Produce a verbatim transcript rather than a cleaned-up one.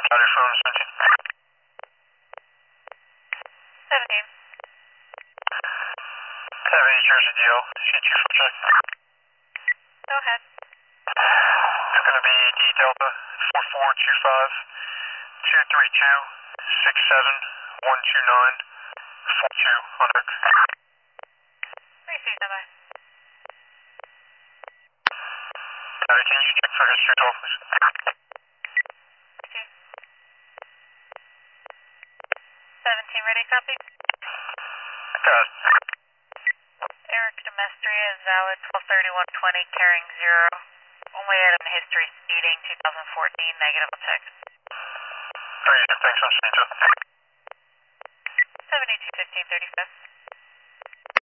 Roger, phone seventeen. seventeen. seventy Jersey D L, C two for check. Go ahead. It's going to be D Delta four four two five two three two six seven one two nine four two hundred. Please see standby. Alright, can you check for history at all, please? Okay. seventeen ready, copy? Got it. Eric Demestria is valid twelve thirty-one twenty, carrying zero. Only item in history speeding twenty fourteen, negative on check. Very good, thanks, I'm seeing you. seventy-two fifteen thirty-five.